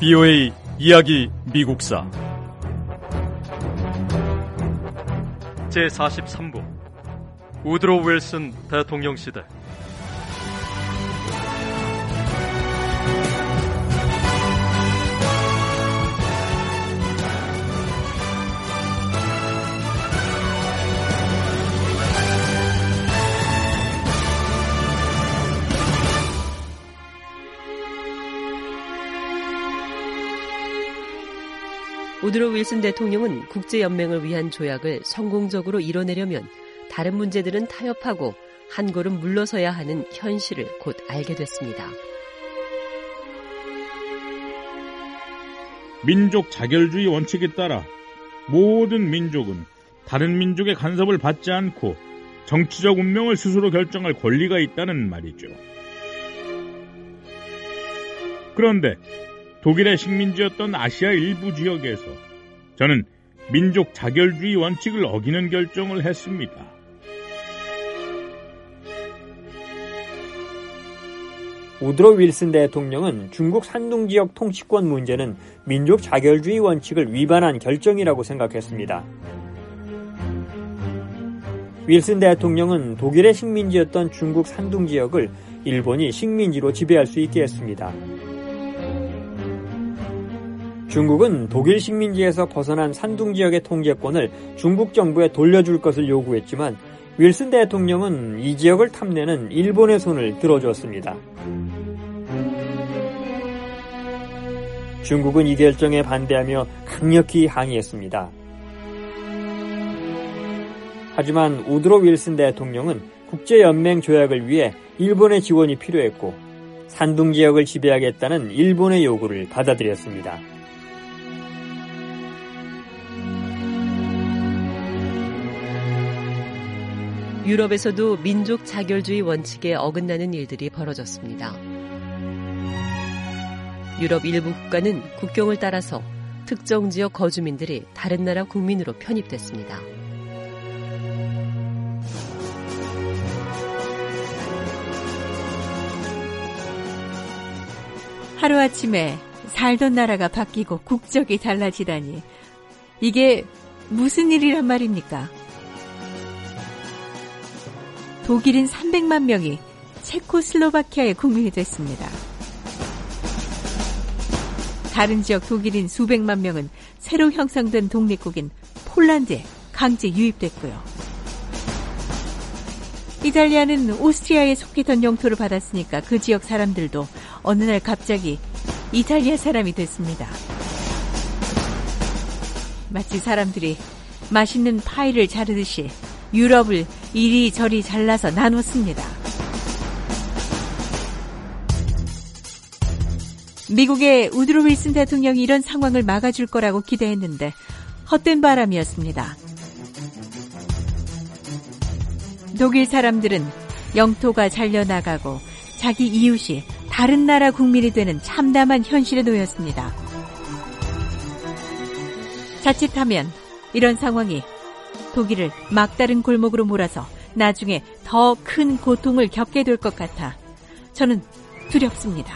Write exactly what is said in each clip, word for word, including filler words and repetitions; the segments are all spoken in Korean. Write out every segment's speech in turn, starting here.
비오에이 이야기 미국사 제사십삼 부 우드로 윌슨 대통령 시대. 우드로 윌슨 대통령은 국제연맹을 위한 조약을 성공적으로 이뤄내려면 다른 문제들은 타협하고 한 걸음 물러서야 하는 현실을 곧 알게 됐습니다. 민족 자결주의 원칙에 따라 모든 민족은 다른 민족의 간섭을 받지 않고 정치적 운명을 스스로 결정할 권리가 있다는 말이죠. 그런데 독일의 식민지였던 아시아 일부 지역에서 저는 민족 자결주의 원칙을 어기는 결정을 했습니다. 우드로 윌슨 대통령은 중국 산둥 지역 통치권 문제는 민족 자결주의 원칙을 위반한 결정이라고 생각했습니다. 윌슨 대통령은 독일의 식민지였던 중국 산둥 지역을 일본이 식민지로 지배할 수 있게 했습니다. 중국은 독일 식민지에서 벗어난 산둥 지역의 통제권을 중국 정부에 돌려줄 것을 요구했지만 윌슨 대통령은 이 지역을 탐내는 일본의 손을 들어주었습니다. 중국은 이 결정에 반대하며 강력히 항의했습니다. 하지만 우드로 윌슨 대통령은 국제연맹 조약을 위해 일본의 지원이 필요했고 산둥 지역을 지배하겠다는 일본의 요구를 받아들였습니다. 유럽에서도 민족 자결주의 원칙에 어긋나는 일들이 벌어졌습니다. 유럽 일부 국가는 국경을 따라서 특정 지역 거주민들이 다른 나라 국민으로 편입됐습니다. 하루아침에 살던 나라가 바뀌고 국적이 달라지다니 이게 무슨 일이란 말입니까? 독일인 삼백만 명이 체코슬로바키아의 국민이 됐습니다. 다른 지역 독일인 수백만 명은 새로 형성된 독립국인 폴란드에 강제 유입됐고요. 이탈리아는 오스트리아에 속했던 영토를 받았으니까 그 지역 사람들도 어느 날 갑자기 이탈리아 사람이 됐습니다. 마치 사람들이 맛있는 파이를 자르듯이 유럽을 이리저리 잘라서 나눴습니다. 미국의 우드로 윌슨 대통령이 이런 상황을 막아줄 거라고 기대했는데 헛된 바람이었습니다. 독일 사람들은 영토가 잘려나가고 자기 이웃이 다른 나라 국민이 되는 참담한 현실에 놓였습니다. 자칫하면 이런 상황이 독일을 막다른 골목으로 몰아서 나중에 더 큰 고통을 겪게 될 것 같아 저는 두렵습니다.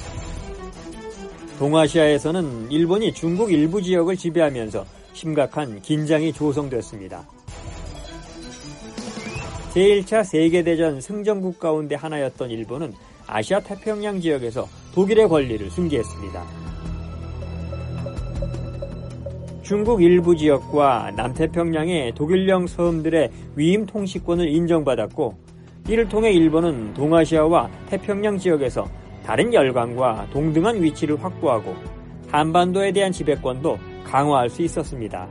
동아시아에서는 일본이 중국 일부 지역을 지배하면서 심각한 긴장이 조성됐습니다. 제일 차 세계대전 승전국 가운데 하나였던 일본은 아시아 태평양 지역에서 독일의 권리를 승계했습니다. 중국 일부 지역과 남태평양의 독일령 섬들의 위임 통치권을 인정받았고 이를 통해 일본은 동아시아와 태평양 지역에서 다른 열강과 동등한 위치를 확보하고 한반도에 대한 지배권도 강화할 수 있었습니다.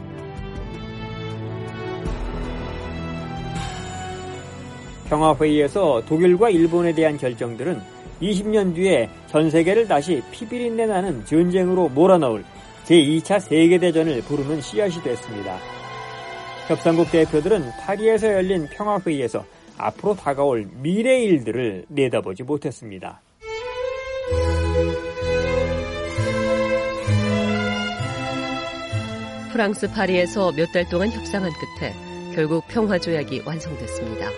평화회의에서 독일과 일본에 대한 결정들은 이십 년 뒤에 전 세계를 다시 피비린내 나는 전쟁으로 몰아넣을 제이 차 세계대전을 부르는 씨앗이 됐습니다. 협상국 대표들은 파리에서 열린 평화회의에서 앞으로 다가올 미래의 일들을 내다보지 못했습니다. 프랑스 파리에서 몇 달 동안 협상한 끝에 결국 평화조약이 완성됐습니다.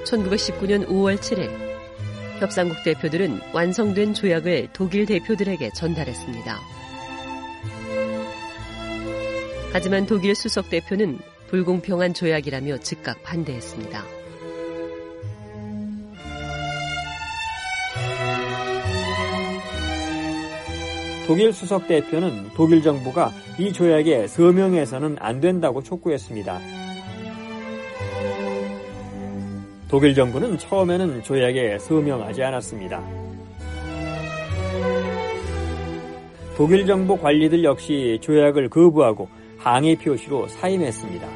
천구백십구 년 오월 칠일 협상국 대표들은 완성된 조약을 독일 대표들에게 전달했습니다. 하지만 독일 수석 대표는 불공평한 조약이라며 즉각 반대했습니다. 독일 수석 대표는 독일 정부가 이 조약에 서명해서는 안 된다고 촉구했습니다. 독일 정부는 처음에는 조약에 서명하지 않았습니다. 독일 정부 관리들 역시 조약을 거부하고 항의 표시로 사임했습니다.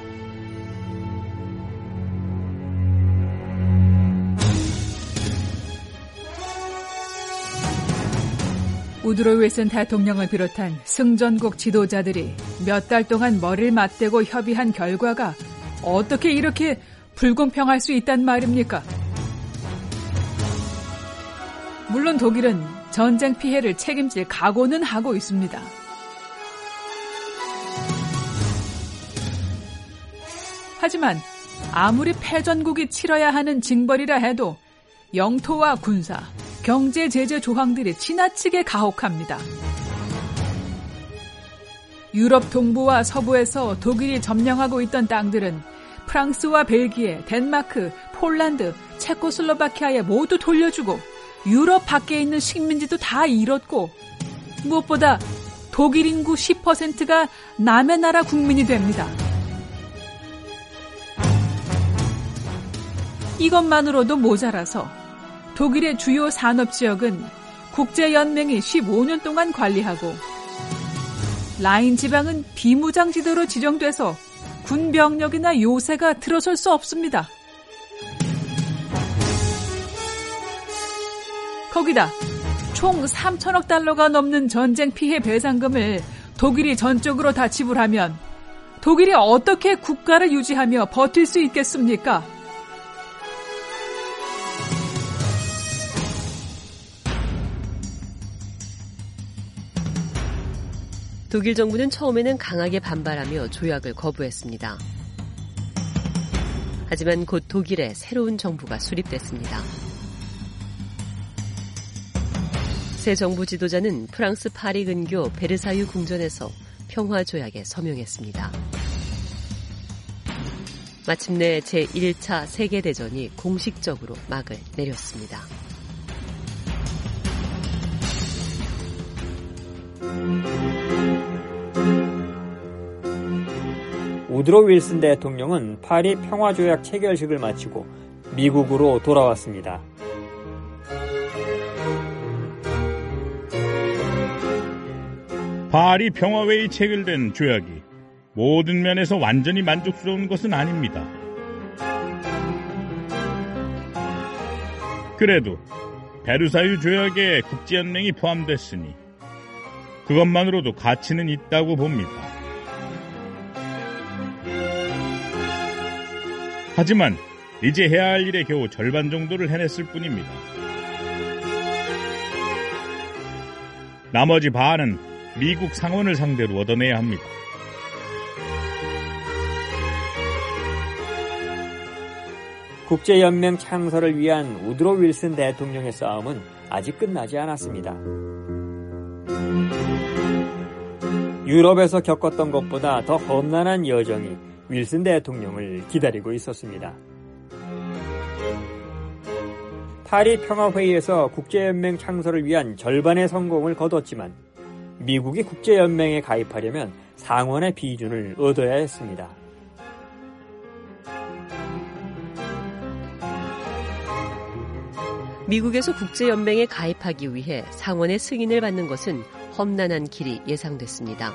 우드로 윌슨 대통령을 비롯한 승전국 지도자들이 몇 달 동안 머리를 맞대고 협의한 결과가 어떻게 이렇게 불공평할 수 있단 말입니까? 물론 독일은 전쟁 피해를 책임질 각오는 하고 있습니다. 하지만 아무리 패전국이 치러야 하는 징벌이라 해도 영토와 군사, 경제 제재 조항들이 지나치게 가혹합니다. 유럽 동부와 서부에서 독일이 점령하고 있던 땅들은 프랑스와 벨기에, 덴마크, 폴란드, 체코슬로바키아에 모두 돌려주고 유럽 밖에 있는 식민지도 다 잃었고 무엇보다 독일 인구 십 퍼센트가 남의 나라 국민이 됩니다. 이것만으로도 모자라서 독일의 주요 산업지역은 국제연맹이 십오 년 동안 관리하고 라인 지방은 비무장지대로 지정돼서 군병력이나 요새가 들어설 수 없습니다. 거기다 총 삼천억 달러가 넘는 전쟁 피해 배상금을 독일이 전적으로 다 지불하면 독일이 어떻게 국가를 유지하며 버틸 수 있겠습니까? 독일 정부는 처음에는 강하게 반발하며 조약을 거부했습니다. 하지만 곧 독일에 새로운 정부가 수립됐습니다. 새 정부 지도자는 프랑스 파리 근교 베르사유 궁전에서 평화조약에 서명했습니다. 마침내 제일 차 세계대전이 공식적으로 막을 내렸습니다. 우드로 윌슨 대통령은 파리 평화조약 체결식을 마치고 미국으로 돌아왔습니다. 파리 평화회의 체결된 조약이 모든 면에서 완전히 만족스러운 것은 아닙니다. 그래도 베르사유 조약에 국제연맹이 포함됐으니 그것만으로도 가치는 있다고 봅니다. 하지만 이제 해야 할 일의 겨우 절반 정도를 해냈을 뿐입니다. 나머지 반은 미국 상원을 상대로 얻어내야 합니다. 국제연맹 창설을 위한 우드로 윌슨 대통령의 싸움은 아직 끝나지 않았습니다. 유럽에서 겪었던 것보다 더 험난한 여정이 윌슨 대통령을 기다리고 있었습니다. 파리 평화회의에서 국제연맹 창설을 위한 절반의 성공을 거뒀지만 미국이 국제연맹에 가입하려면 상원의 비준을 얻어야 했습니다. 미국에서 국제연맹에 가입하기 위해 상원의 승인을 받는 것은 험난한 길이 예상됐습니다.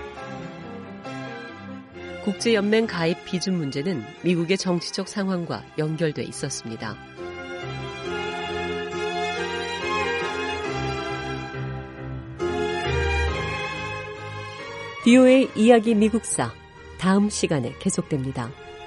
국제연맹 가입 비준 문제는 미국의 정치적 상황과 연결돼 있었습니다. 비오에이 이야기 미국사 다음 시간에 계속됩니다.